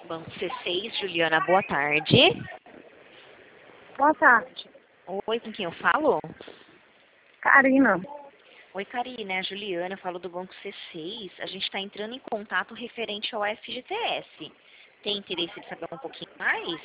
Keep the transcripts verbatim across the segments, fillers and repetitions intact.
Banco C seis, Juliana, boa tarde. Boa tarde. Oi, com quem eu falo? Karina. Oi, Karina, é a Juliana, eu falo do Banco C seis. A gente está entrando em contato referente ao F G T S. Tem interesse de saber um pouquinho mais?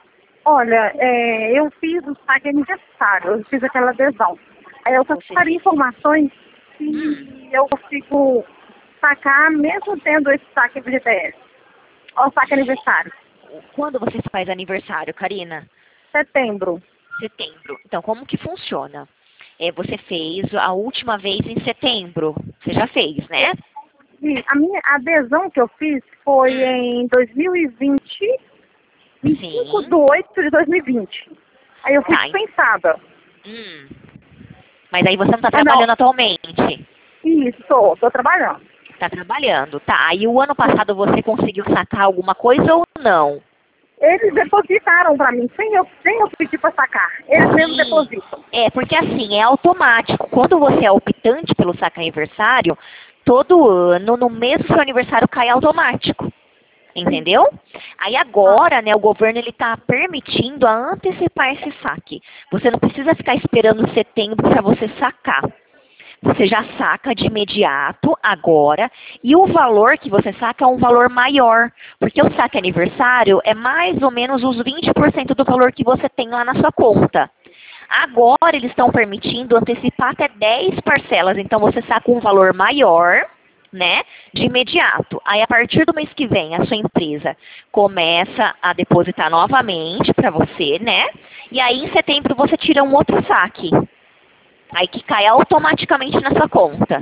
Olha, é, eu fiz o saque aniversário, eu fiz aquela adesão. Aí eu só Você faria informações se Hum. eu consigo sacar mesmo tendo esse saque F G T S. Ó, o saque aniversário. Quando você faz aniversário, Karina? Setembro. Setembro. Então, como que funciona? É, você fez a última vez em setembro. Você já fez, né? E a minha adesão que eu fiz foi Hum. em dois mil e vinte, vinte e cinco Sim. de oito de dois mil e vinte. Aí eu fui Tá. dispensada. Hum. Mas aí você não está É, não. trabalhando atualmente. Isso, tô, tô trabalhando. Está trabalhando. Tá. Aí o ano passado você conseguiu sacar alguma coisa ou não? Eles depositaram para mim, sem eu, sem eu pedir para sacar. Eles mesmos Sim. depositam. É, porque assim, é automático. Quando você é optante pelo saque aniversário, todo ano, no mês do seu aniversário, cai automático. Entendeu? Aí agora, né, o governo ele está permitindo a antecipar esse saque. Você não precisa ficar esperando setembro para você sacar. Você já saca de imediato, agora, e o valor que você saca é um valor maior, porque o saque aniversário é mais ou menos uns vinte por cento do valor que você tem lá na sua conta. Agora eles estão permitindo antecipar até dez parcelas, então você saca um valor maior, né, de imediato. Aí a partir do mês que vem a sua empresa começa a depositar novamente para você, né, e aí em setembro você tira um outro saque. Aí que cai automaticamente na sua conta.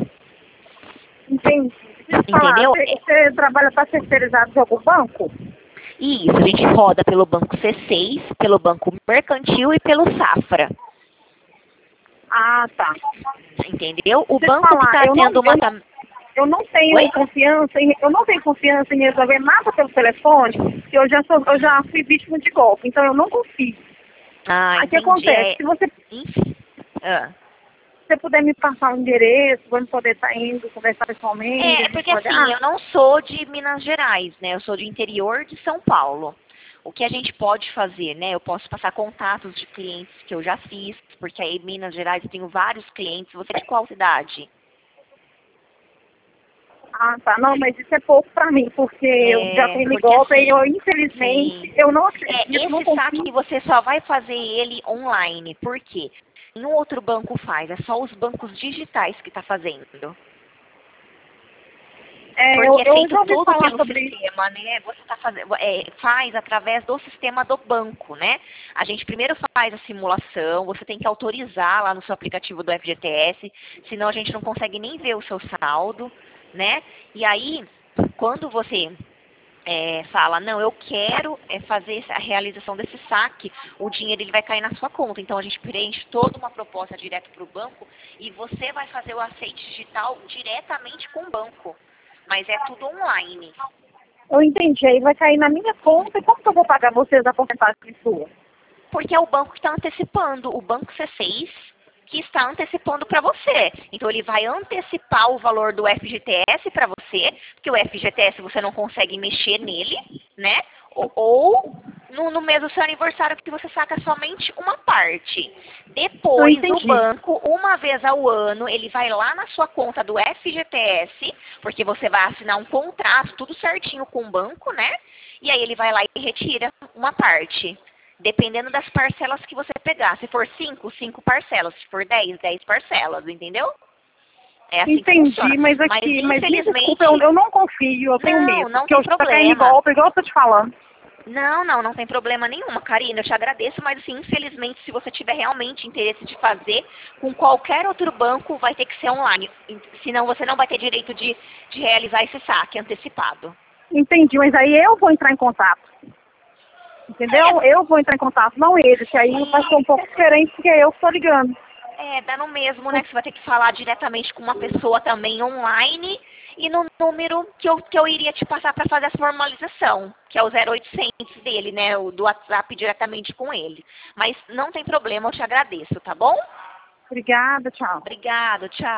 Entendi. Deixa eu te falar, Entendeu? você, você trabalha para terceirizado de algum banco? Isso, a gente roda pelo Banco C seis, pelo Banco Mercantil e pelo Safra. Ah, tá. Entendeu? O Deixa eu te banco que falar, está eu não, tendo eu, uma... tam- eu não tenho Oi? confiança em, eu não tenho confiança em resolver nada pelo telefone, porque eu já sou, eu já fui vítima de golpe, então eu não confio. Ah, Aí o que entendi. acontece? É... Se você, se Enfim. Ah. você puder me passar o endereço, vamos poder estar indo conversar pessoalmente, a É, gente porque pode. assim, Ah, eu não sou de Minas Gerais, né? Eu sou de interior de São Paulo. O que a gente pode fazer, né? Eu posso passar contatos de clientes que eu já fiz, porque aí em Minas Gerais eu tenho vários clientes. Você é de qual cidade? ah, tá. Não, mas isso é pouco para mim, porque eu já É, tenho porque golpe e eu, assim, infelizmente, sim. eu não É, acredito, não esse confio. saque você só vai fazer ele online. Por quê? Nenhum outro banco faz, é só os bancos digitais que está fazendo. É, eu, Porque é eu já feito ouvi todo falar pelo sobre isso. sistema, né? Você tá fazendo, é, faz através do sistema do banco, né? A gente primeiro faz a simulação, você tem que autorizar lá no seu aplicativo do F G T S, senão a gente não consegue nem ver o seu saldo, né? E aí, quando você é, fala, não, eu quero é, fazer a realização desse saque, o dinheiro ele vai cair na sua conta. Então a gente preenche toda uma proposta direto para o banco e você vai fazer o aceite digital diretamente com o banco. Mas é tudo online. Eu entendi, aí vai cair na minha conta e como que eu vou pagar vocês a porcentagem sua? Porque é o banco que está antecipando, o Banco C seis, que está antecipando para você. Então ele vai antecipar o valor do F G T S para você, porque o F G T S você não consegue mexer nele, né? Ou, ou no, no mês do seu aniversário que você saca somente uma parte. Eu Depois o entendi. banco, uma vez ao ano, ele vai lá na sua conta do F G T S, porque você vai assinar um contrato, tudo certinho com o banco, né? E aí ele vai lá e retira uma parte. Dependendo das parcelas que você pegar. Se for cinco, cinco parcelas. Se for dez, dez parcelas, entendeu? É assim que funciona. Entendi, mas Mas aqui, mas me desculpa, eu, infelizmente, eu não confio, eu tenho não, medo, não porque tem eu já caí em problema. golpe, igual eu tô te falando. Não, não, não tem problema nenhuma, Karina. Eu te agradeço, mas assim, infelizmente, se você tiver realmente interesse de fazer, com qualquer outro banco vai ter que ser online. Senão você não vai ter direito de, de realizar esse saque antecipado. Entendi, mas aí eu vou entrar em contato. Entendeu? É, Eu vou entrar em contato, não eles, que aí vai ser um pouco diferente porque eu que tô ligando. É, dá no mesmo, né? Que você vai ter que falar diretamente com uma pessoa também online e no número que eu, que eu iria te passar para fazer a formalização, que é o zero oitocentos dele, né? O do WhatsApp diretamente com ele. Mas não tem problema, eu te agradeço, tá bom? Obrigada, tchau. Obrigado, tchau.